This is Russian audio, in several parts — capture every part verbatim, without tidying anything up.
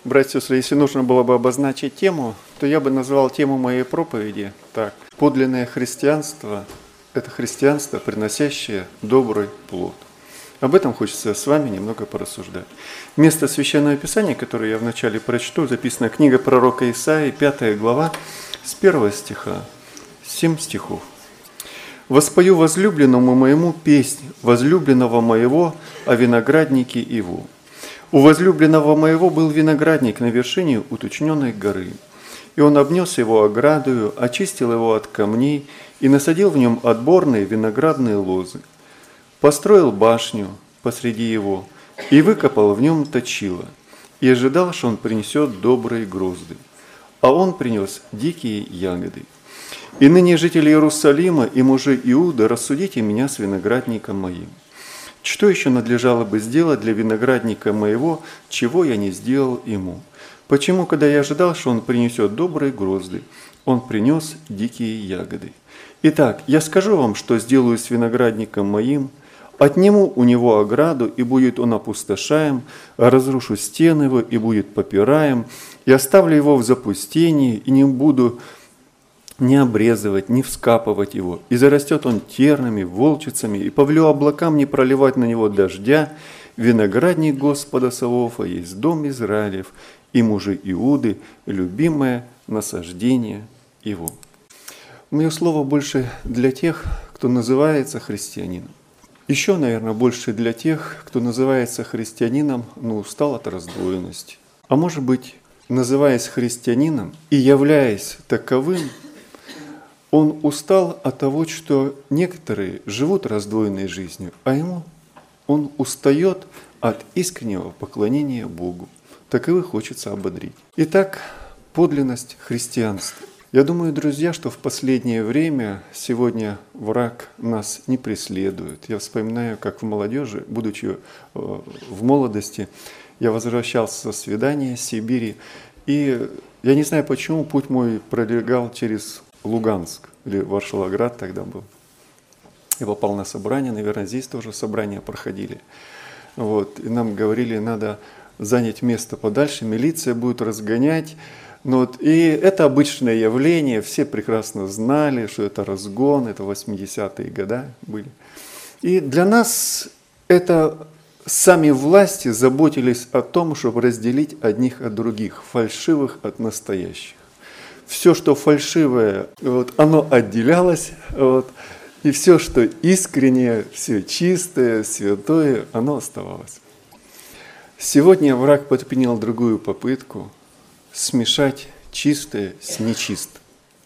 Братья и сестры, если нужно было бы обозначить тему, то я бы назвал тему моей проповеди так. Подлинное христианство – это христианство, приносящее добрый плод. Об этом хочется с вами немного порассуждать. Место Священного Писания, которое я вначале прочту, записана книга пророка Исаии, пятая глава, с первого стиха, семь стихов. «Воспою возлюбленному моему песнь, возлюбленного моего о винограднике его. У возлюбленного моего был виноградник на вершине уточненной горы, и он обнес его оградою, очистил его от камней и насадил в нем отборные виноградные лозы. Построил башню посреди его и выкопал в нем точило, и ожидал, что он принесет добрые грозды. А он принес дикие ягоды. И ныне жители Иерусалима и мужи Иуда, рассудите меня с виноградником моим. Что еще надлежало бы сделать для виноградника моего, чего я не сделал ему? Почему, когда я ожидал, что он принесет добрые грозды, он принес дикие ягоды? Итак, я скажу вам, что сделаю с виноградником моим, отниму у него ограду, и будет он опустошаем, разрушу стены его, и будет попираем, и оставлю его в запустении, и не буду не обрезывать, не вскапывать его, и зарастет он тернами, волчицами, и повелю облакам не проливать на него дождя. Виноградник Господа Саваофа есть дом Израилев, и мужи Иуды, любимое насаждение его». Мое слово больше для тех, кто называется христианином. Еще, наверное, больше для тех, кто называется христианином, но устал от раздвоенности. А может быть, называясь христианином и являясь таковым, он устал от того, что некоторые живут раздвоенной жизнью, а ему он устает от искреннего поклонения Богу. Таковых хочется ободрить. Итак, подлинность христианства. Я думаю, друзья, что в последнее время сегодня враг нас не преследует. Я вспоминаю, как в молодежи, будучи в молодости, я возвращался со свидания в Сибири, и я не знаю почему, путь мой пролегал через Луганск, или Варшавоград тогда был. Я попал на собрание, наверное, здесь тоже собрания проходили. Вот, и нам говорили, надо занять место подальше, милиция будет разгонять. Ну, вот, и это обычное явление, все прекрасно знали, что это разгон, это восьмидесятые годы были. И для нас это сами власти заботились о том, чтобы разделить одних от других, фальшивых от настоящих. Все, что фальшивое, вот, оно отделялось, вот, и все, что искреннее, все чистое, святое, оно оставалось. Сегодня враг предпринял другую попытку смешать чистое с нечистым.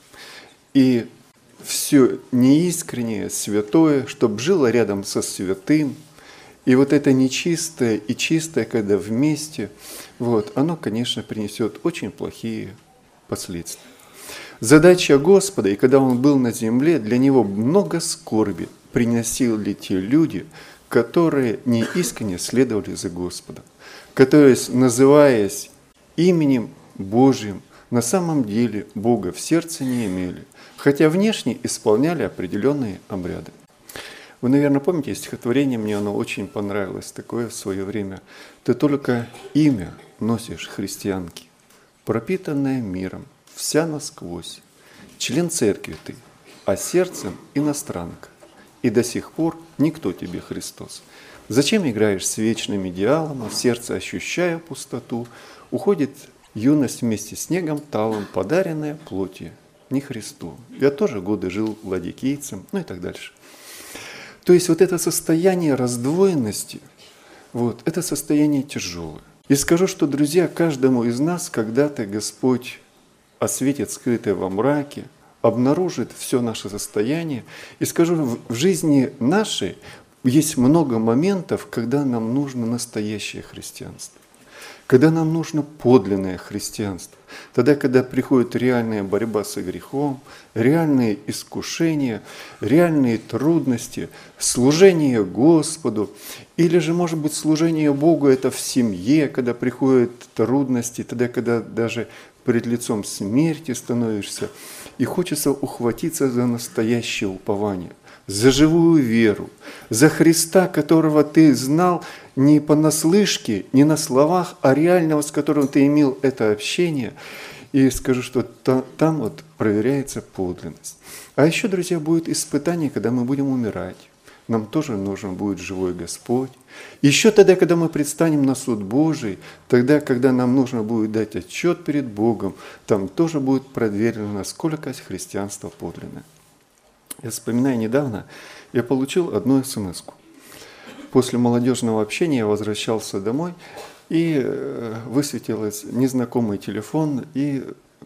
И все неискреннее, святое, чтобы жило рядом со святым. И вот это нечистое и чистое, когда вместе, вот, оно, конечно, принесет очень плохие последствия. Задача Господа, и когда Он был на земле, для Него много скорби приносили те люди, которые неискренне следовали за Господом, которые, называясь именем Божьим, на самом деле Бога в сердце не имели, хотя внешне исполняли определенные обряды. Вы, наверное, помните стихотворение, мне оно очень понравилось, такое в свое время. «Ты только имя носишь, христианки, пропитанное миром, вся насквозь. Член церкви ты, а сердцем иностранка. И до сих пор никто тебе Христос. Зачем играешь с вечным идеалом, а в сердце ощущая пустоту? Уходит юность вместе с снегом талым, подаренная плотью, не Христу». Я тоже годы жил ладикийцем, ну и так дальше. То есть вот это состояние раздвоенности, вот, это состояние тяжелое. И скажу, что, друзья, каждому из нас когда-то Господь осветит скрытое во мраке, обнаружит все наше состояние. И скажу, в жизни нашей есть много моментов, когда нам нужно настоящее христианство, когда нам нужно подлинное христианство. Тогда, когда приходит реальная борьба со грехом, реальные искушения, реальные трудности, служение Господу, или же, может быть, служение Богу это в семье, когда приходят трудности, тогда, когда даже перед лицом смерти становишься, и хочется ухватиться за настоящее упование, за живую веру, за Христа, которого ты знал не понаслышке, не на словах, а реального, с которым ты имел это общение. И скажу, что та, там вот проверяется подлинность. А еще, друзья, будет испытание, когда мы будем умирать. Нам тоже нужен будет живой Господь. Еще тогда, когда мы предстанем на суд Божий, тогда, когда нам нужно будет дать отчет перед Богом, там тоже будет проверено, насколько христианство подлинное. Я вспоминаю, недавно я получил одну смс-ку. После молодежного общения я возвращался домой, и высветился незнакомый телефон, и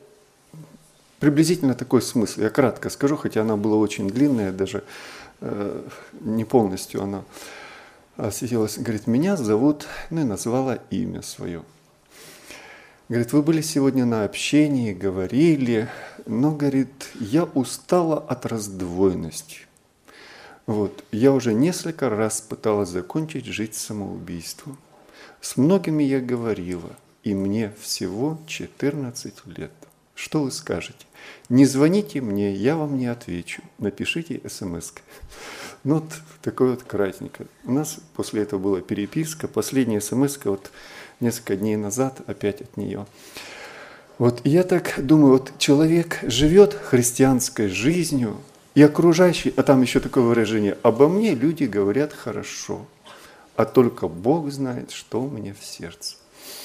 приблизительно такой смысл. Я кратко скажу, хотя она была очень длинная, даже э, не полностью она осветилась. Говорит, меня зовут, ну и назвала имя свое. Говорит, вы были сегодня на общении, говорили, но, говорит, я устала от раздвоенности. Вот, я уже несколько раз пыталась закончить жить самоубийством. С многими я говорила, и мне всего четырнадцать лет. Что вы скажете? Не звоните мне, я вам не отвечу. Напишите смс. Ну, вот такой вот кратенько. У нас после этого была переписка. Последняя смс вот несколько дней назад опять от нее. Вот я так думаю, вот человек живет христианской жизнью, и окружающие, а там еще такое выражение, обо мне люди говорят хорошо. А только Бог знает, что у меня в сердце.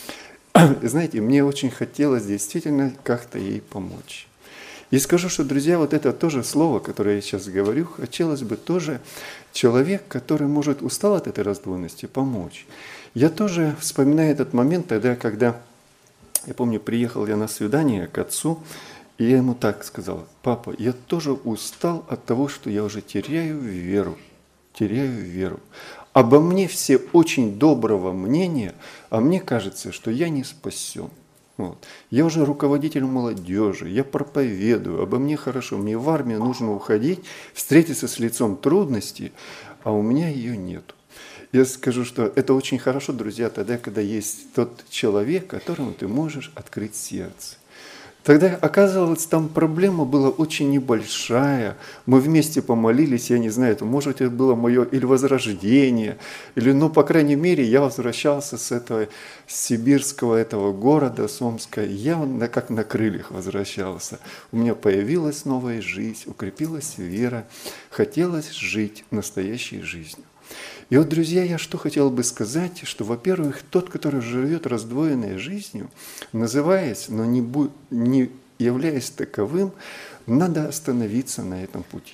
Знаете, мне очень хотелось действительно как-то ей помочь. И скажу, что, друзья, вот это тоже слово, которое я сейчас говорю, хотелось бы тоже человек, который может устал от этой раздвоенности, помочь. Я тоже вспоминаю этот момент тогда, когда, я помню, приехал я на свидание к отцу, и я ему так сказал: папа, я тоже устал от того, что я уже теряю веру, теряю веру. Обо мне все очень доброго мнения, а мне кажется, что я не спасен. Вот. Я уже руководитель молодежи, я проповедую, обо мне хорошо, мне в армию нужно уходить, встретиться с лицом трудностей, а у меня ее нет. Я скажу, что это очень хорошо, друзья, тогда, когда есть тот человек, которому ты можешь открыть сердце. Тогда, оказывалось, там проблема была очень небольшая. Мы вместе помолились, я не знаю, это, может, это было мое или возрождение, или, ну, по крайней мере, я возвращался с этого с сибирского этого города, с Омска, я на, как на крыльях возвращался. У меня появилась новая жизнь, укрепилась вера, хотелось жить настоящей жизнью. И вот, друзья, я что хотел бы сказать, что, во-первых, тот, который живет раздвоенной жизнью, называясь, но не, бу- не являясь таковым, надо остановиться на этом пути.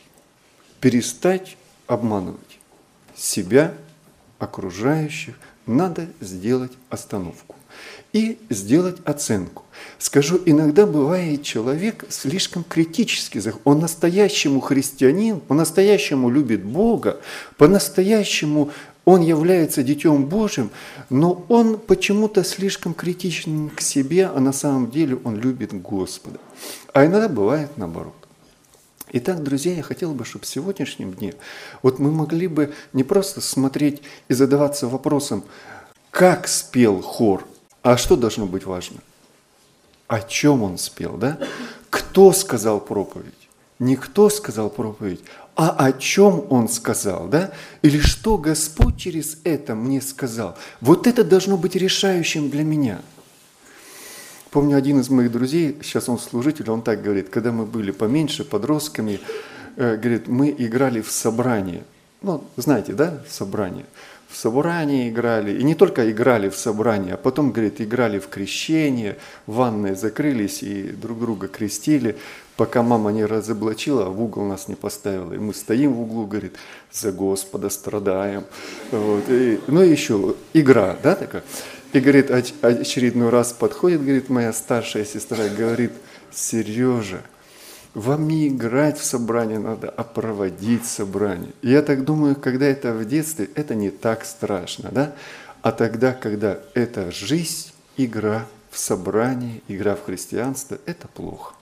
Перестать обманывать себя, окружающих, надо сделать остановку и сделать оценку. Скажу, иногда бывает человек слишком критически, он настоящему христианин, по-настоящему любит Бога, по-настоящему он является Детем Божьим, но он почему-то слишком критичен к себе, а на самом деле он любит Господа. А иногда бывает наоборот. Итак, друзья, я хотел бы, чтобы в сегодняшнем дне вот мы могли бы не просто смотреть и задаваться вопросом, как спел хор, а что должно быть важно? О чем он спел, да? Кто сказал проповедь? Не кто сказал проповедь, а о чем он сказал, да? Или что Господь через это мне сказал? Вот это должно быть решающим для меня. Помню, один из моих друзей, сейчас он служитель, он так говорит, когда мы были поменьше, подростками, э, говорит, мы играли в собрание. Ну, знаете, да, собрание. В собрании играли, и не только играли в собрании, а потом, говорит, играли в крещение, в ванной закрылись и друг друга крестили, пока мама не разоблачила, а в угол нас не поставила. И мы стоим в углу, говорит, за Господа страдаем. Вот. И, ну и еще игра, да, такая. И, говорит, очередной раз подходит, говорит, моя старшая сестра, говорит, Сережа, вам не играть в собрание надо, а проводить собрание. И я так думаю, когда это в детстве, это не так страшно, да? А тогда, когда это жизнь, игра в собрании, игра в христианство, это плохо.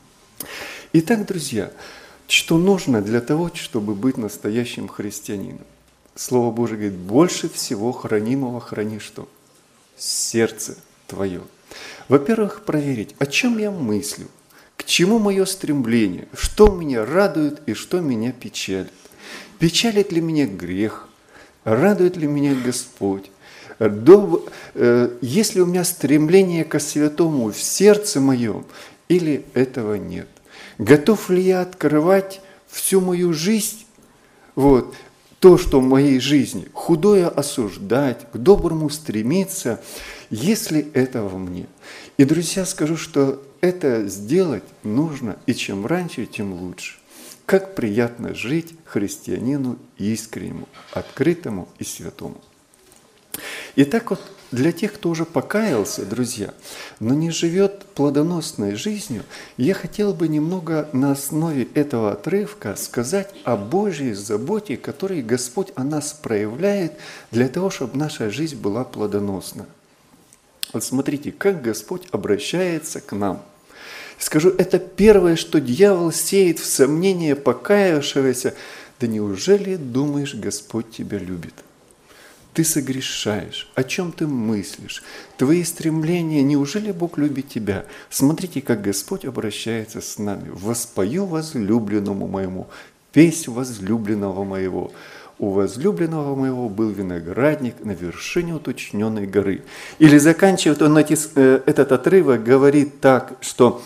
Итак, друзья, что нужно для того, чтобы быть настоящим христианином? Слово Божие говорит, больше всего хранимого храни что? Сердце твое. Во-первых, проверить, о чем я мыслю. К чему мое стремление? Что меня радует и что меня печалит? Печалит ли меня грех? Радует ли меня Господь? Доб... Есть ли у меня стремление ко святому в сердце моем, или этого нет? Готов ли я открывать всю мою жизнь, вот, то, что в моей жизни, худое осуждать, к доброму стремиться, если это во мне? И, друзья, скажу, что это сделать нужно, и чем раньше, тем лучше. Как приятно жить христианину искреннему, открытому и святому. Итак, вот для тех, кто уже покаялся, друзья, но не живет плодоносной жизнью, я хотел бы немного на основе этого отрывка сказать о Божьей заботе, которую Господь о нас проявляет для того, чтобы наша жизнь была плодоносна. Вот смотрите, как Господь обращается к нам. Скажу, это первое, что дьявол сеет в сомнение покаявшегося. Да неужели думаешь, Господь тебя любит? Ты согрешаешь, о чем ты мыслишь, твои стремления, неужели Бог любит тебя? Смотрите, как Господь обращается с нами. «Воспою возлюбленному моему, песнь возлюбленного моего». У возлюбленного моего был виноградник на вершине уточненной горы. Или заканчивает он эти, этот отрывок, говорит так, что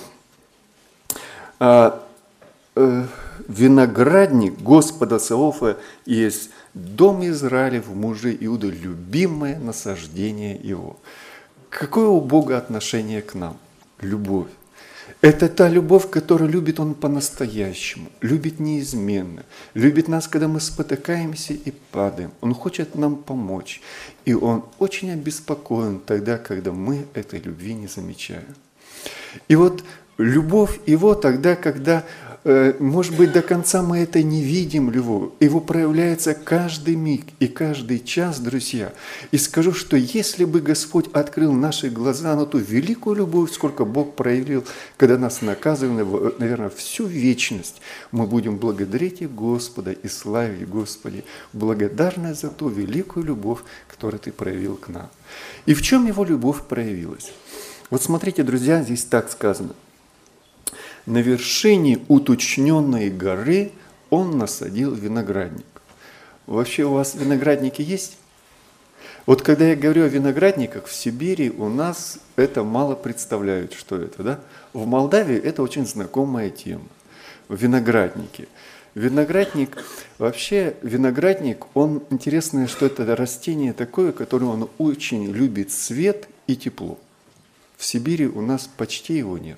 а, э, виноградник Господа Саваофа есть дом Израилев, мужи Иуды, любимое насаждение его. Какое у Бога отношение к нам? Любовь. Это та любовь, которую любит Он по-настоящему, любит неизменно, любит нас, когда мы спотыкаемся и падаем. Он хочет нам помочь, и Он очень обеспокоен тогда, когда мы этой любви не замечаем. И вот любовь Его тогда, когда, может быть, до конца мы это не видим, любовь, Его проявляется каждый миг и каждый час, друзья. И скажу, что если бы Господь открыл наши глаза на ту великую любовь, сколько Бог проявил, когда нас наказывали, наверное, всю вечность, мы будем благодарить и Господа и славить Господи, благодарны за ту великую любовь, которую Ты проявил к нам. И в чем Его любовь проявилась? Вот смотрите, друзья, здесь так сказано. На вершине уточненной горы он насадил виноградник. Вообще у вас виноградники есть? Вот когда я говорю о виноградниках, в Сибири у нас это мало представляют, что это. Да? В Молдавии это очень знакомая тема. Виноградники. Виноградник, вообще виноградник, он интересное, что это растение такое, которое он очень любит свет и тепло. В Сибири у нас почти его нет.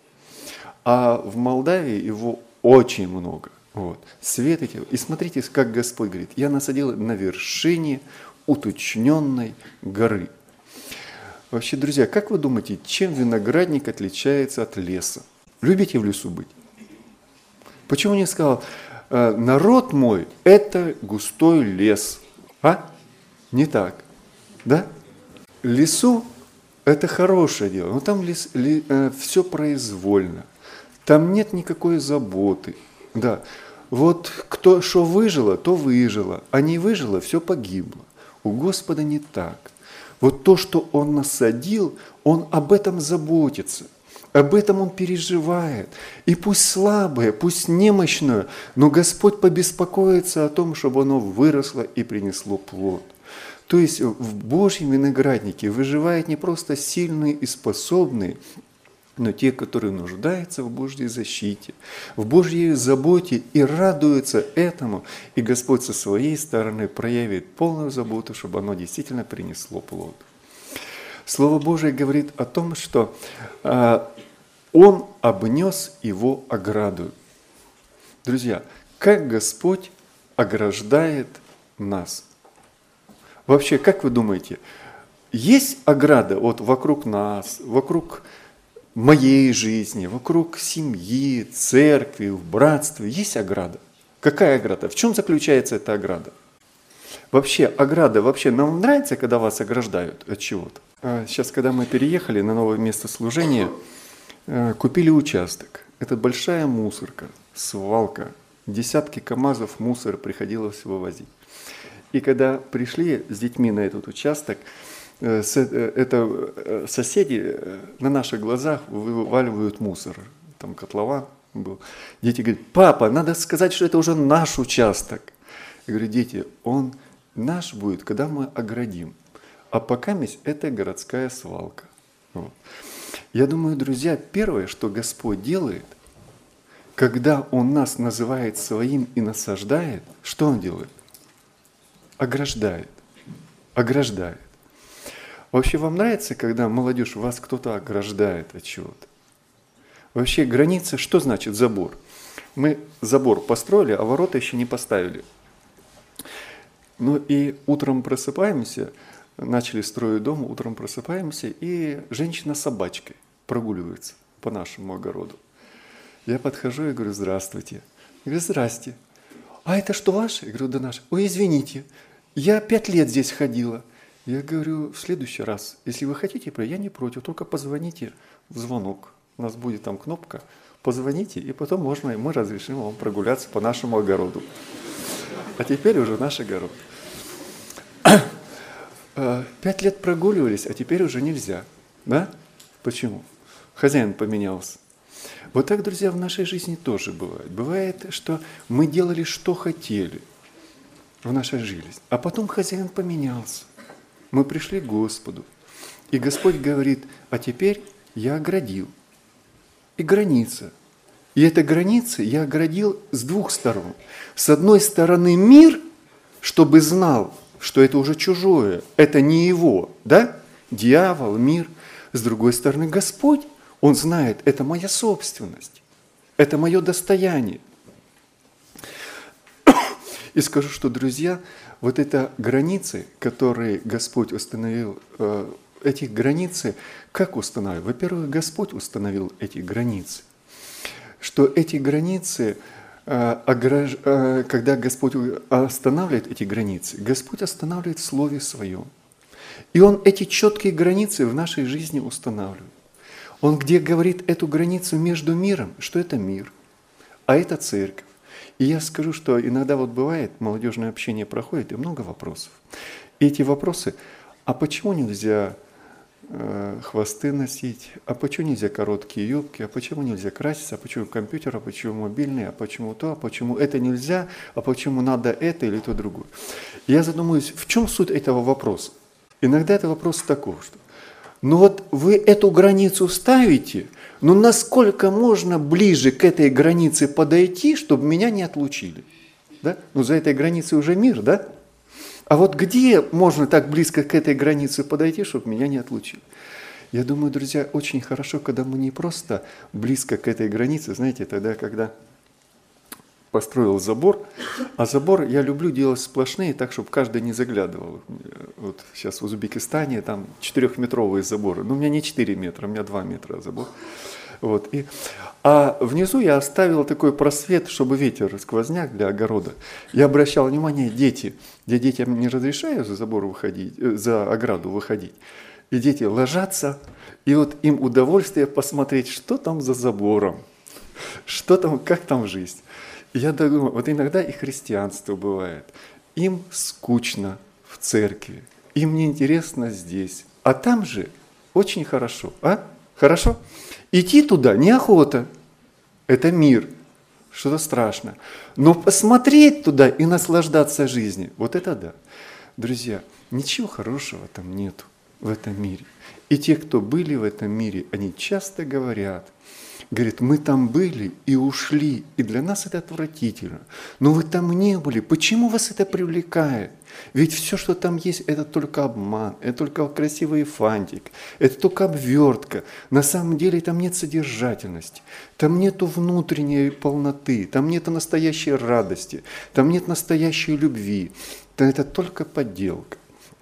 А в Молдавии его очень много. Вот. Свет эти. И смотрите, как Господь говорит, я насадил на вершине уточненной горы. Вообще, друзья, как вы думаете, чем виноградник отличается от леса? Любите в лесу быть? Почему не сказал, народ мой – это густой лес? А? Не так. Да? Лесу – это хорошее дело, но там лес, ли, э, все произвольно. Там нет никакой заботы. Да. Вот кто что выжило, то выжило, а не выжило, все погибло. У Господа не так. Вот то, что Он насадил, Он об этом заботится. Об этом Он переживает. И пусть слабое, пусть немощное, но Господь побеспокоится о том, чтобы оно выросло и принесло плод. То есть в Божьем винограднике выживают не просто сильные и способные, но те, которые нуждаются в Божьей защите, в Божьей заботе и радуются этому, и Господь со своей стороны проявит полную заботу, чтобы оно действительно принесло плод. Слово Божие говорит о том, что а, Он обнес его оградою. Друзья, как Господь ограждает нас? Вообще, как вы думаете, есть ограда вот вокруг нас, вокруг моей жизни, вокруг семьи, церкви, в братстве? Есть ограда? Какая ограда? В чем заключается эта ограда? Вообще, ограда, вообще нам нравится, когда вас ограждают от чего-то? Сейчас, когда мы переехали на новое место служения, купили участок. Это большая мусорка, свалка. Десятки КАМАЗов мусора приходилось вывозить. И когда пришли с детьми на этот участок, это соседи на наших глазах вываливают мусор. Там котлован был. Дети говорят, папа, надо сказать, что это уже наш участок. Я говорю, дети, он наш будет, когда мы оградим. а покаместь это городская свалка. Вот. Я думаю, друзья, первое, что Господь делает, когда Он нас называет своим и насаждает, что Он делает? Ограждает. Ограждает. Вообще вам нравится, когда молодежь вас кто-то ограждает от чего-то? Вообще граница, что значит забор? Мы забор построили, а ворота еще не поставили. Ну и утром просыпаемся, начали строить дом, утром просыпаемся, и женщина с собачкой прогуливается по нашему огороду. Я подхожу и говорю: здравствуйте. Я говорю: здрасте. А это что, ваше? Я говорю: да наше. Ой, извините, я пять лет здесь ходила. Я говорю: в следующий раз, если вы хотите, я не против, только позвоните в звонок. У нас будет там кнопка, позвоните, и потом можно, и мы разрешим вам прогуляться по нашему огороду. А теперь уже наш огород. Пять лет прогуливались, а теперь уже нельзя. Да? Почему? Хозяин поменялся. Вот так, друзья, в нашей жизни тоже бывает. Бывает, что мы делали, что хотели в нашей жизни, а потом хозяин поменялся. Мы пришли к Господу, и Господь говорит: а теперь я оградил. И граница. И эта граница я оградил с двух сторон. С одной стороны мир, чтобы знал, что это уже чужое, это не его, да? Дьявол, мир. С другой стороны Господь, Он знает, это моя собственность, это мое достояние. И скажу, что, друзья, вот это границы, которые Господь установил, эти границы, как установил? Во-первых, Господь установил эти границы. Что эти границы, когда Господь останавливает эти границы, Господь останавливает в Слове Своем. И Он эти четкие границы в нашей жизни устанавливает. Он где говорит эту границу между миром, что это мир, а это церковь. И я скажу, что иногда вот бывает, молодежное общение проходит, и много вопросов. И эти вопросы: а почему нельзя э, хвосты носить, а почему нельзя короткие юбки, а почему нельзя краситься, а почему компьютер, а почему мобильный, а почему то, а почему это нельзя, а почему надо это или то другое. Я задумываюсь, в чем суть этого вопроса? Иногда это вопрос такой, что ну вот вы эту границу ставите, но насколько можно ближе к этой границе подойти, чтобы меня не отлучили? Да? Ну за этой границей уже мир, да? А вот где можно так близко к этой границе подойти, чтобы меня не отлучили? Я думаю, друзья, очень хорошо, когда мы не просто близко к этой границе, знаете, тогда, когда построил забор, а забор я люблю делать сплошные, так, чтобы каждый не заглядывал. Вот сейчас в Узбекистане там четырехметровые заборы, но у меня не четыре метра, у меня два метра забор. Вот, и, а внизу я оставил такой просвет, чтобы ветер, сквозняк для огорода. Я обращал внимание, дети, я детям не разрешаю за забор выходить, за ограду выходить. И дети ложатся, и вот им удовольствие посмотреть, что там за забором, что там, как там жизнь. И я думаю, вот иногда и христианство бывает. Им скучно в церкви, им неинтересно здесь, а там же очень хорошо, а? Хорошо? Идти туда неохота, это мир, что-то страшно. Но посмотреть туда и наслаждаться жизнью, вот это да. Друзья, ничего хорошего там нету в этом мире. И те, кто были в этом мире, они часто говорят, говорят, мы там были и ушли, и для нас это отвратительно. Но вы там не были, почему вас это привлекает? Ведь все, что там есть, это только обман, это только красивый фантик, это только обвертка. На самом деле там нет содержательности, там нету внутренней полноты, там нет настоящей радости, там нет настоящей любви. Это только подделка.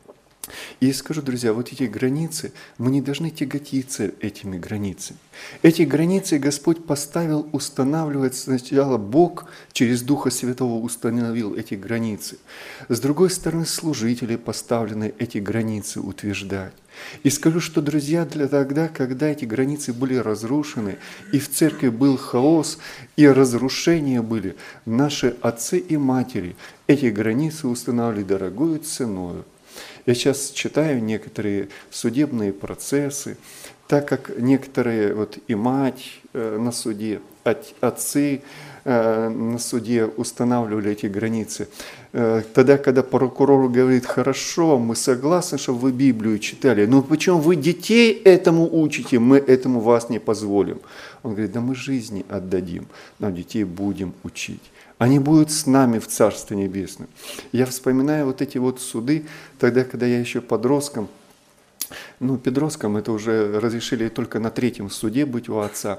И я скажу, друзья, вот эти границы, мы не должны тяготиться этими границами. Эти границы Господь поставил, устанавливать сначала Бог через Духа Святого установил эти границы. С другой стороны, служители поставлены эти границы утверждать. И скажу, что, друзья, для тогда, когда эти границы были разрушены, и в церкви был хаос, и разрушения были, наши отцы и матери эти границы устанавливали дорогою ценою. Я сейчас читаю некоторые судебные процессы, так как некоторые, вот и мать э, на суде, от, отцы э, на суде устанавливали эти границы, э, тогда, когда прокурор говорит, хорошо, мы согласны, чтобы вы Библию читали, но почему вы детей этому учите, мы этому вас не позволим. Он говорит, да мы жизни отдадим, но детей будем учить. Они будут с нами в Царстве Небесном. Я вспоминаю вот эти вот суды, тогда, когда я еще подростком, ну, подростком это уже разрешили только на третьем суде быть у отца.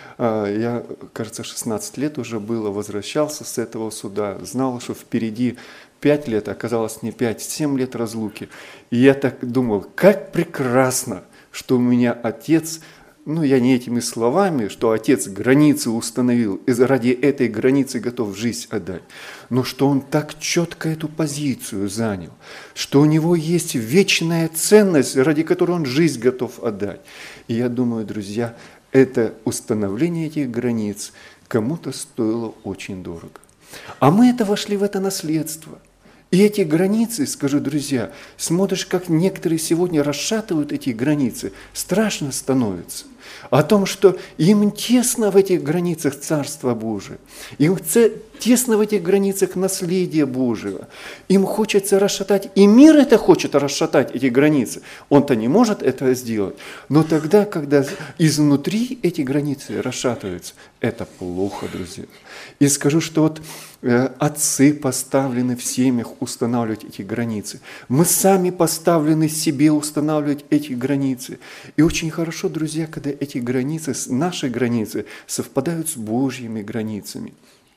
Я, кажется, шестнадцать лет уже было, возвращался с этого суда, знал, что впереди пять лет, оказалось не пять, семь лет разлуки. И я так думал, как прекрасно, что у меня отец, ну, я не этими словами, что отец границы установил, и ради этой границы готов жизнь отдать, но что он так четко эту позицию занял, что у него есть вечная ценность, ради которой он жизнь готов отдать. И я думаю, друзья, это установление этих границ кому-то стоило очень дорого. А мы это вошли в это наследство. И эти границы, скажу, друзья, смотришь, как некоторые сегодня расшатывают эти границы, страшно становится. О том, что им тесно в этих границах Царства Божия, им тесно в этих границах наследия Божьего. Им хочется расшатать, и мир это хочет расшатать, эти границы. Он-то не может этого сделать. Но тогда, когда изнутри эти границы расшатываются, это плохо, друзья. И скажу, что вот э, отцы поставлены в семьях устанавливать эти границы. Мы сами поставлены себе устанавливать эти границы. И очень хорошо, друзья, когда эти границы, наши границы, совпадают с Божьими границами.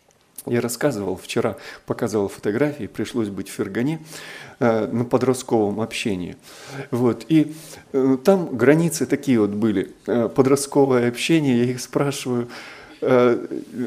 Я рассказывал вчера, показывал фотографии, пришлось быть в Фергане э, на подростковом общении. Вот, и э, там границы такие вот были, э, подростковое общение, я их спрашиваю, э,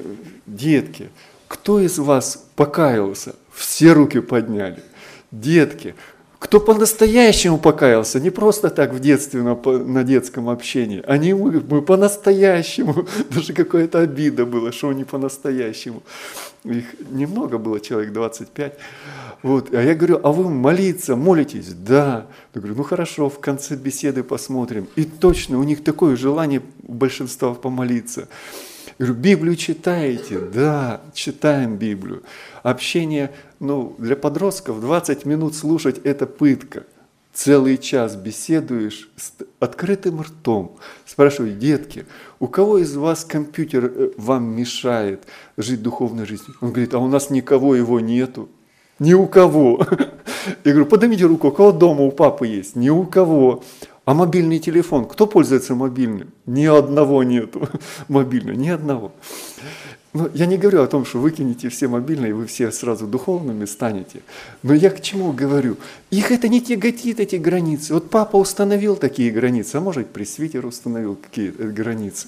детки, кто из вас покаялся? Все руки подняли. Детки, кто по-настоящему покаялся, не просто так в детстве на, на детском общении, они мы, мы по-настоящему, даже какая-то обида была, что они по-настоящему. Их немного было, человек двадцать пять. Вот. А я говорю, а вы молиться, молитесь? Да. Я говорю, ну хорошо, в конце беседы посмотрим. И точно, у них такое желание у большинства помолиться. Я говорю, Библию читаете? Да, читаем Библию. Общение, ну, для подростков двадцать минут слушать – это пытка. Целый час беседуешь с открытым ртом. Спрашиваю, детки, у кого из вас компьютер вам мешает жить духовной жизнью? Он говорит, а у нас никого его нету. Ни у кого. Я говорю, поднимите руку, у кого дома у папы есть? Ни у кого. А мобильный телефон? Кто пользуется мобильным? Ни одного нету мобильного, ни одного. Но я не говорю о том, что выкинете все мобильные, и вы все сразу духовными станете. Но я к чему говорю? Их это не тяготит, эти границы. Вот папа установил такие границы, а может, пресвитер установил какие-то границы.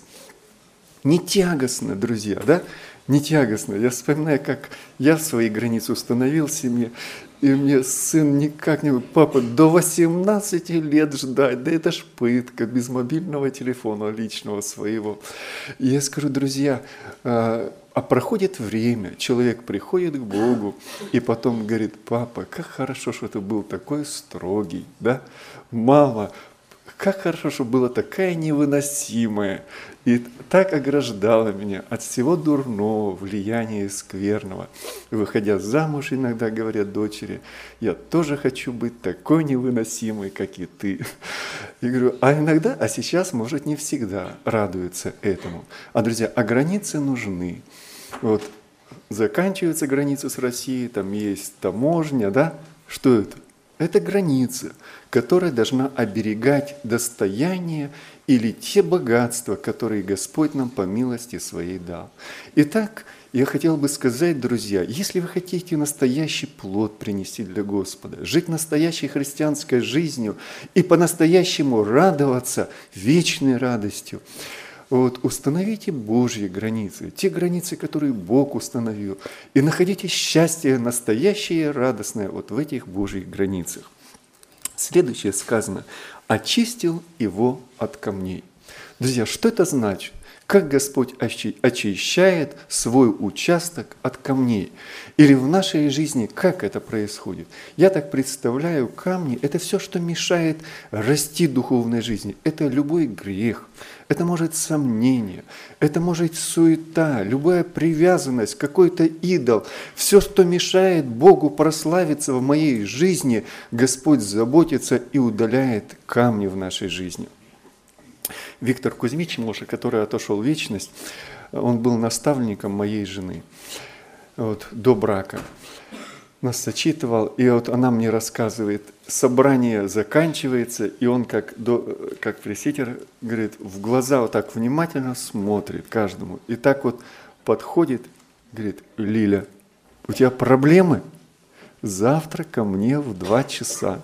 Не тягостно, друзья, да? Не тягостно. Я вспоминаю, как я свои границы установил в семье, и мне сын никак не... Папа, до восемнадцати лет ждать, да это ж пытка, без мобильного телефона личного своего. И я скажу, друзья, а проходит время, человек приходит к Богу, и потом говорит, папа, как хорошо, что ты был такой строгий, да? Мама, как хорошо, что была такая невыносимая и так ограждала меня от всего дурного, влияния скверного. И выходя замуж, иногда говорят дочери, я тоже хочу быть такой невыносимой, как и ты. Я говорю, а иногда, а сейчас, может, не всегда радуются этому. А, друзья, а границы нужны. Вот заканчиваются границы с Россией, там есть таможня, да? Что это? Это граница, которая должна оберегать достояние или те богатства, которые Господь нам по милости своей дал. Итак, я хотел бы сказать, друзья, если вы хотите настоящий плод принести для Господа, жить настоящей христианской жизнью и по-настоящему радоваться вечной радостью, вот, установите Божьи границы, те границы, которые Бог установил, и находите счастье настоящее и радостное вот в этих Божьих границах. Следующее сказано, очистил его от камней. Друзья, что это значит? как Господь очищает свой участок от камней. Или в нашей жизни, как это происходит. Я так представляю, камни – это все, что мешает расти духовной жизни. Это любой грех, это может сомнение, это может суета, любая привязанность, какой-то идол. Все, что мешает Богу прославиться в моей жизни, Господь заботится и удаляет камни в нашей жизни. Виктор Кузьмич Моша, который отошел в вечность, он был наставником моей жены вот, до брака. Нас зачитывал, и вот она мне рассказывает, собрание заканчивается, и он как, до, как пресвитер, говорит, в глаза вот так внимательно смотрит каждому. И так вот подходит, говорит, Лиля, у тебя проблемы? Завтра ко мне в два часа.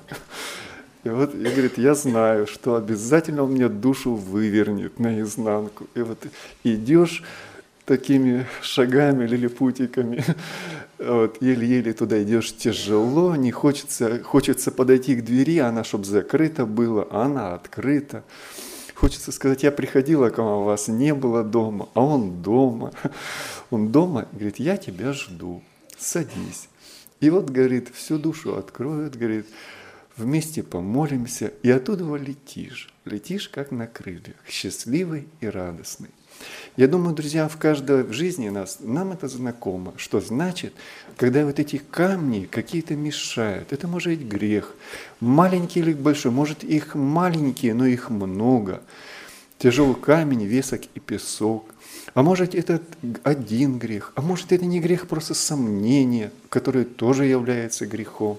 И вот, и говорит, я знаю, что обязательно он мне душу вывернет наизнанку. И вот идешь такими шагами, лилипутиками, вот, еле-еле туда идешь, тяжело, не хочется, хочется подойти к двери, она, чтобы закрыта была, а она открыта. Хочется сказать, я приходила к вам, а вас не было дома, а он дома. Он дома, говорит, я тебя жду, садись. И вот, говорит, всю душу откроет, говорит, вместе помолимся, и оттуда летишь, летишь как на крыльях, счастливый и радостный. Я думаю, друзья, в каждой в жизни нас, нам это знакомо, что значит, когда вот эти камни какие-то мешают, это может быть грех, маленький или большой, может их маленькие, но их много, тяжелый камень, весок и песок, а может это один грех, а может это не грех, просто сомнение, которое тоже является грехом.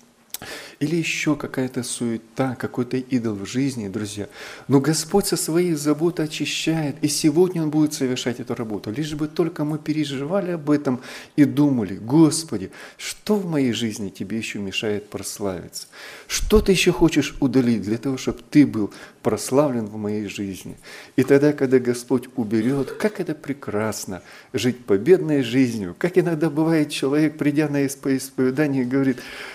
Или еще какая-то суета, какой-то идол в жизни, друзья. Но Господь со своей заботой очищает, и сегодня Он будет совершать эту работу. Лишь бы только мы переживали об этом и думали, Господи, что в моей жизни Тебе еще мешает прославиться? Что Ты еще хочешь удалить для того, чтобы Ты был прославлен в моей жизни? И тогда, когда Господь уберет, как это прекрасно жить победной жизнью. Как иногда бывает, человек, придя на исповедание, говорит,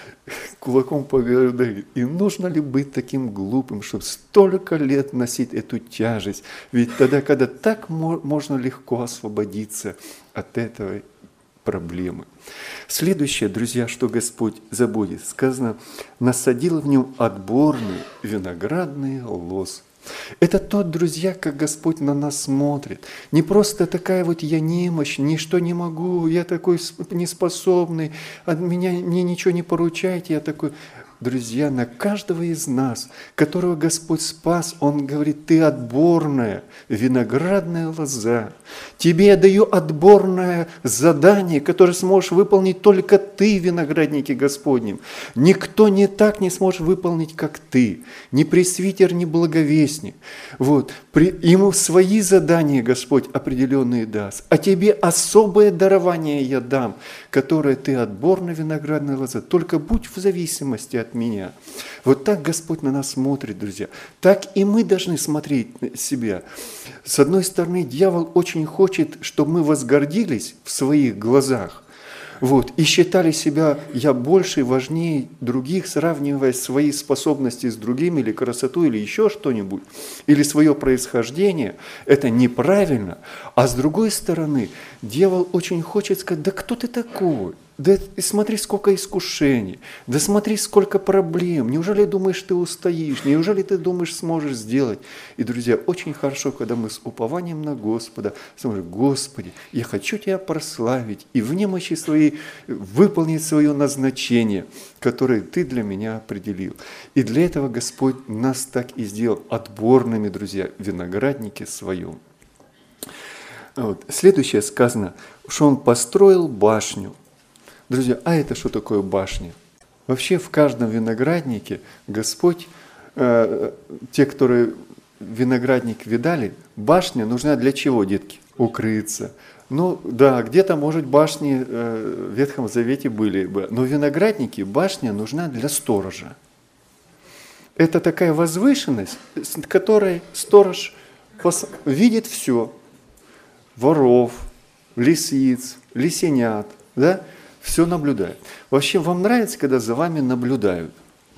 кулаком по голове. И нужно ли быть таким глупым, чтобы столько лет носить эту тяжесть? Ведь тогда, когда так можно легко освободиться от этой проблемы. Следующее, друзья, что Господь заботит, сказано, насадил в нем отборный виноградный лоз. Это тот, друзья, как Господь на нас смотрит. Не просто такая вот я немощь, ничто не могу, я такой неспособный, от меня мне ничего не поручайте, я такой... Друзья, на каждого из нас, которого Господь спас, Он говорит, ты отборная виноградная лоза. Тебе я даю отборное задание, которое сможешь выполнить только ты, виноградники Господним. Никто не так не сможет выполнить, как ты. Ни пресвитер, ни благовестник. Вот. Ему свои задания Господь определенные даст. А тебе особое дарование я дам, которое ты отборная виноградная лоза. Только будь в зависимости от меня. Вот так Господь на нас смотрит, друзья. Так и мы должны смотреть на себя. С одной стороны, дьявол очень хочет, чтобы мы возгордились в своих глазах. Вот, и считали себя я больше, важнее других, сравнивая свои способности с другими, или красоту, или еще что-нибудь, или свое происхождение. Это неправильно. А с другой стороны, дьявол очень хочет сказать, да кто ты такой? Да смотри, сколько искушений, да смотри, сколько проблем. Неужели думаешь, ты устоишь? Неужели ты думаешь, сможешь сделать? И, друзья, очень хорошо, когда мы с упованием на Господа смотрим, Господи, я хочу Тебя прославить и в немощи своей выполнить свое назначение, которое Ты для меня определил. И для этого Господь нас так и сделал отборными, друзья, виноградники своем. Вот. Следующее сказано, что Он построил башню. Друзья, а это что такое башня? Вообще в каждом винограднике Господь, э, те, которые виноградник видали, башня нужна для чего, детки? Укрыться. Ну да, где-то, может, башни э, в Ветхом Завете были бы, но в винограднике башня нужна для сторожа. Это такая возвышенность, с которой сторож пос- видит все. Воров, лисиц, лисенят, да? Все наблюдает. Вообще, вам нравится, когда за вами наблюдают?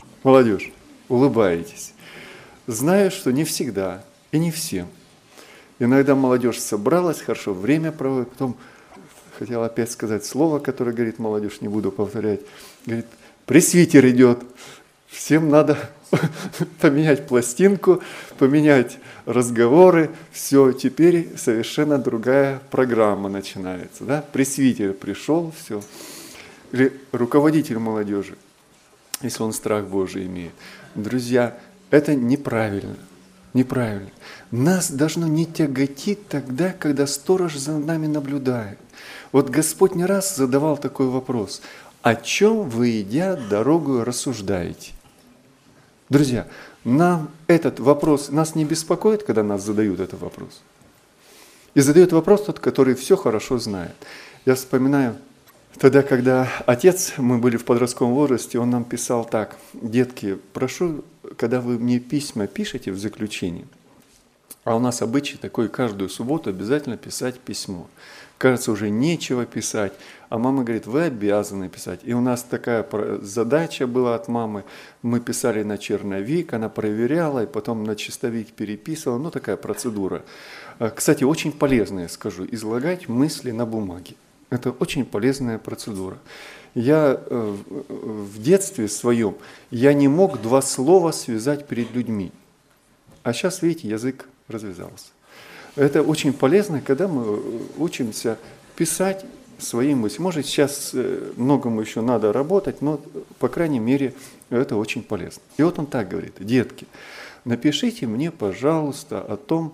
Молодежь, улыбаетесь. Знаю, что не всегда и не всем. Иногда молодежь собралась, хорошо время проводит, потом хотел опять сказать слово, которое говорит молодежь, не буду повторять. Говорит, пресвитер идет, всем надо поменять пластинку, поменять разговоры. Все, теперь совершенно другая программа начинается. Да? Пресвитер пришел, все. Или руководитель молодежи, если он страх Божий имеет. Друзья, это неправильно. Неправильно. Нас должно не тяготить тогда, когда сторож за нами наблюдает. Вот Господь не раз задавал такой вопрос. О чем вы, идя дорогу, рассуждаете? Друзья, нам этот вопрос, нас не беспокоит, когда нас задают этот вопрос. И задает вопрос тот, который все хорошо знает. Я вспоминаю, тогда, когда отец, мы были в подростковом возрасте, он нам писал так: детки, прошу, когда вы мне письма пишете в заключении, а у нас обычай такой, каждую субботу обязательно писать письмо. Кажется, уже нечего писать, а мама говорит, вы обязаны писать. И у нас такая задача была от мамы, мы писали на черновик, она проверяла, и потом на чистовик переписывала, ну такая процедура. Кстати, очень полезная, скажу, излагать мысли на бумаге. Это очень полезная процедура. Я в детстве своем, я не мог два слова связать перед людьми. А сейчас, видите, язык развязался. Это очень полезно, когда мы учимся писать свои мысли. Может, сейчас многому еще надо работать, но, по крайней мере, это очень полезно. И вот он так говорит: детки, напишите мне, пожалуйста, о том,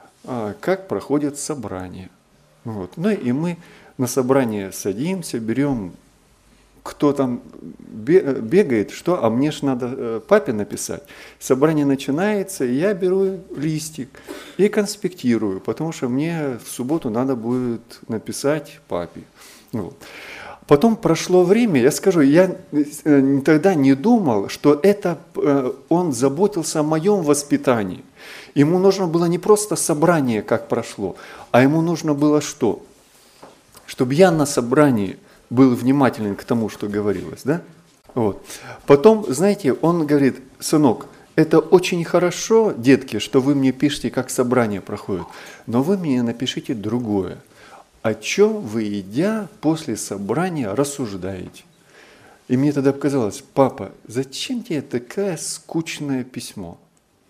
как проходит собрание. Вот. Ну и мы на собрание садимся, берем, кто там бегает, что, а мне же надо папе написать. Собрание начинается, и я беру листик и конспектирую, потому что мне в субботу надо будет написать папе. Вот. Потом прошло время, я скажу, я тогда не думал, что это он заботился о моем воспитании. Ему нужно было не просто собрание, как прошло, а ему нужно было что? Чтобы я на собрании был внимателен к тому, что говорилось, да? Вот. Потом, знаете, он говорит: сынок, это очень хорошо, детки, что вы мне пишете, как собрание проходит, но вы мне напишите другое. О чем вы, идя после собрания, рассуждаете? И мне тогда показалось: папа, зачем тебе такое скучное письмо?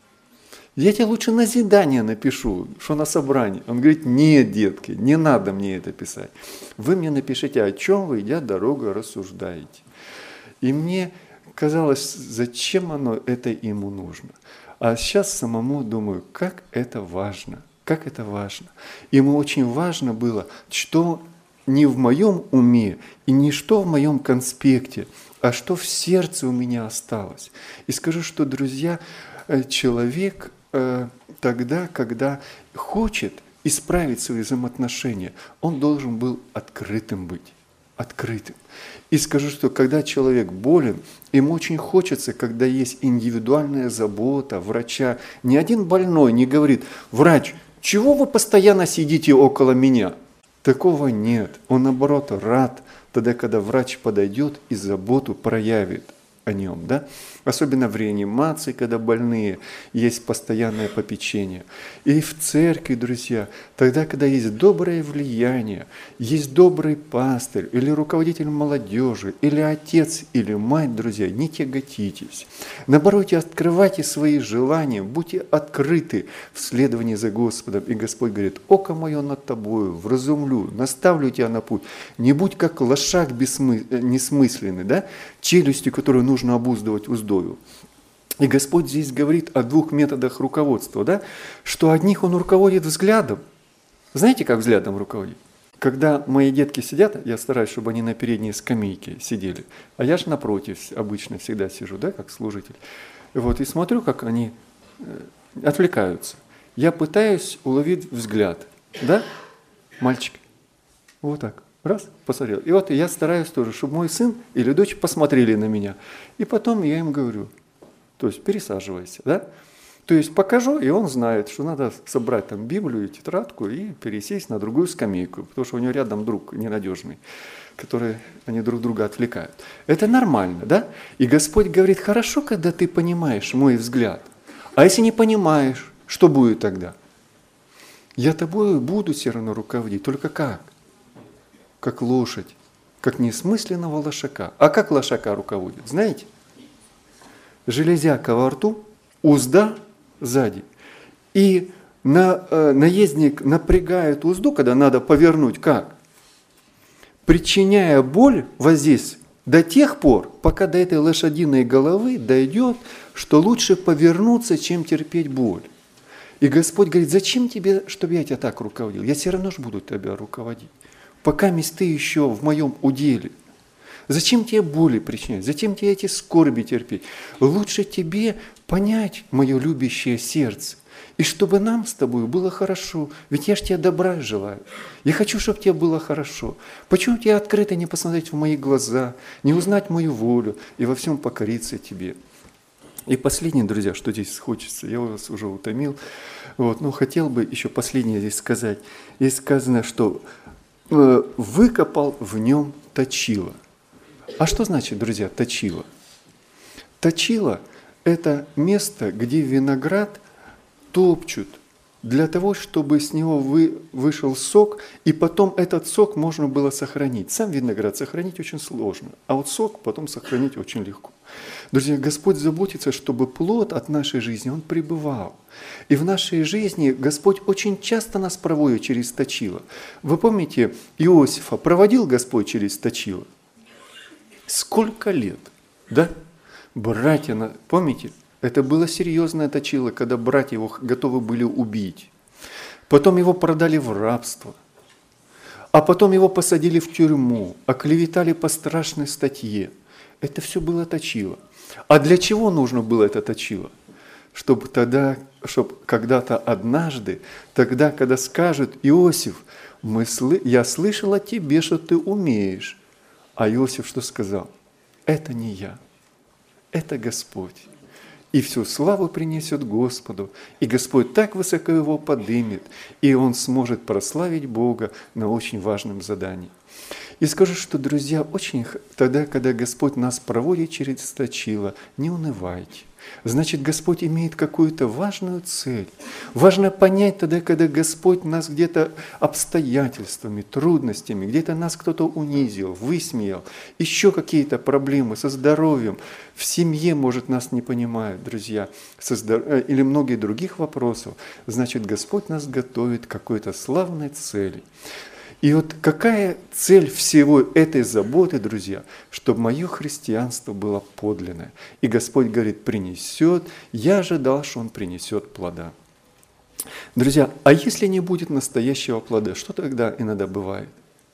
Я тебе лучше назидание напишу, что на собрании. Он говорит: нет, детки, не надо мне это писать. Вы мне напишите, о чем вы, идя дорогу, рассуждаете. И мне казалось, зачем оно это ему нужно. А сейчас самому думаю, как это важно, как это важно. Ему очень важно было, что не в моем уме и не что в моем конспекте, а что в сердце у меня осталось. И скажу, что, друзья, человек тогда, когда хочет исправить свои взаимоотношения, он должен был открытым быть, открытым. И скажу, что когда человек болен, ему очень хочется, когда есть индивидуальная забота врача. Ни один больной не говорит: врач, чего вы постоянно сидите около меня? Такого нет. Он, наоборот, рад тогда, когда врач подойдет и заботу проявит о нем, да? Особенно в реанимации, когда больные, есть постоянное попечение. И в церкви, друзья, тогда, когда есть доброе влияние, есть добрый пастырь, или руководитель молодежи, или отец, или мать, друзья, не тяготитесь. Наоборот, открывайте свои желания, будьте открыты в следовании за Господом. И Господь говорит: око мое над тобою, вразумлю, наставлю тебя на путь. Не будь как лошак бессмы... несмысленный, да? Челюстью, которую нужно обуздывать уздою. И Господь здесь говорит о двух методах руководства, да? Что одних Он руководит взглядом. Знаете, как взглядом руководит? Когда мои детки сидят, я стараюсь, чтобы они на передней скамейке сидели, а я же напротив обычно всегда сижу, да, как служитель. Вот, и смотрю, как они отвлекаются. Я пытаюсь уловить взгляд, да, мальчик, вот так. Раз, посмотрел. И вот я стараюсь тоже, чтобы мой сын или дочь посмотрели на меня. И потом я им говорю, то есть пересаживайся, да? То есть покажу, и он знает, что надо собрать там Библию и тетрадку и пересесть на другую скамейку, потому что у него рядом друг ненадежный, который они друг друга отвлекают. Это нормально, да? И Господь говорит: хорошо, когда ты понимаешь мой взгляд. А если не понимаешь, что будет тогда? Я тобой буду все равно руководить. Только как? Как лошадь. Как несмысленного лошака. А как лошака руководит? Знаете? Железяка во рту, узда сзади. И на, э, наездник напрягает узду, когда надо повернуть. Как? Причиняя боль, воздействие, до тех пор, пока до этой лошадиной головы дойдет, что лучше повернуться, чем терпеть боль. И Господь говорит, зачем тебе, чтобы я тебя так руководил? Я все равно же буду тебя руководить. Пока ты еще в моем уделе. Зачем тебе боли причинять? Зачем тебе эти скорби терпеть? Лучше тебе понять мое любящее сердце. И чтобы нам с тобой было хорошо. Ведь я же тебе добра желаю. Я хочу, чтобы тебе было хорошо. Почему тебе открыто не посмотреть в мои глаза, не узнать мою волю и во всем покориться тебе? И последнее, друзья, что здесь хочется, я вас уже утомил, вот, но хотел бы еще последнее здесь сказать. Здесь сказано, что э, выкопал в нем точило. А что значит, друзья, точило? Точило – это место, где виноград топчут для того, чтобы с него вы, вышел сок, и потом этот сок можно было сохранить. Сам виноград сохранить очень сложно, а вот сок потом сохранить очень легко. Друзья, Господь заботится, чтобы плод от нашей жизни, он пребывал. И в нашей жизни Господь очень часто нас проводит через точило. Вы помните, Иосифа проводил Господь через точило? Сколько лет, да? Братья, помните? Это было серьезное точило, когда братья его готовы были убить. Потом его продали в рабство. А потом его посадили в тюрьму, оклеветали по страшной статье. Это все было точило. А для чего нужно было это точило? Чтобы тогда, чтобы когда-то однажды, тогда, когда скажут, Иосиф, мы сл... я слышал о тебе, что ты умеешь. А Иосиф что сказал? Это не я, это Господь. И всю славу принесет Господу, и Господь так высоко его подымет, и он сможет прославить Бога на очень важном задании. И скажу, что, друзья, очень тогда, когда Господь нас проводит через точило, не унывайте. Значит, Господь имеет какую-то важную цель. Важно понять тогда, когда Господь нас где-то обстоятельствами, трудностями, где-то нас кто-то унизил, высмеял, еще какие-то проблемы со здоровьем, в семье, может, нас не понимают, друзья, со здор... или многие других вопросов. Значит, Господь нас готовит к какой-то славной цели. И вот какая цель всего этой заботы, друзья, чтобы мое христианство было подлинное. И Господь говорит, принесет, я ожидал, что Он принесет плода. Друзья, а если не будет настоящего плода, что тогда иногда бывает?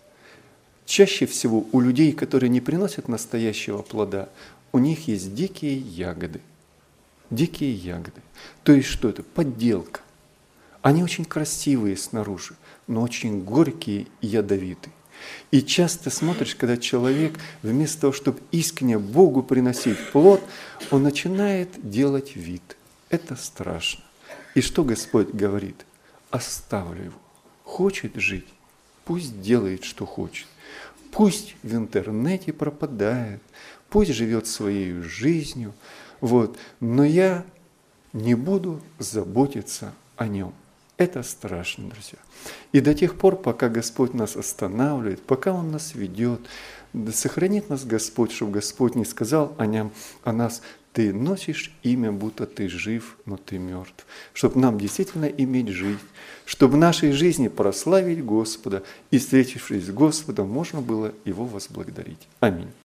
Чаще всего у людей, которые не приносят настоящего плода, у них есть дикие ягоды. Дикие ягоды. То есть что это? Подделка. Они очень красивые снаружи, но очень горькие и ядовитые. И часто смотришь, когда человек вместо того, чтобы искренне Богу приносить плод, он начинает делать вид. Это страшно. И что Господь говорит? Оставлю его. Хочет жить, пусть делает, что хочет. Пусть в интернете пропадает, пусть живет своей жизнью. Вот. Но я не буду заботиться о нем. Это страшно, друзья. И до тех пор, пока Господь нас останавливает, пока Он нас ведет, да сохранит нас Господь, чтобы Господь не сказал о, нем, о нас, ты носишь имя, будто ты жив, но ты мертв. Чтобы нам действительно иметь жизнь, чтобы в нашей жизни прославить Господа, и, встретившись с Господом, можно было Его возблагодарить. Аминь.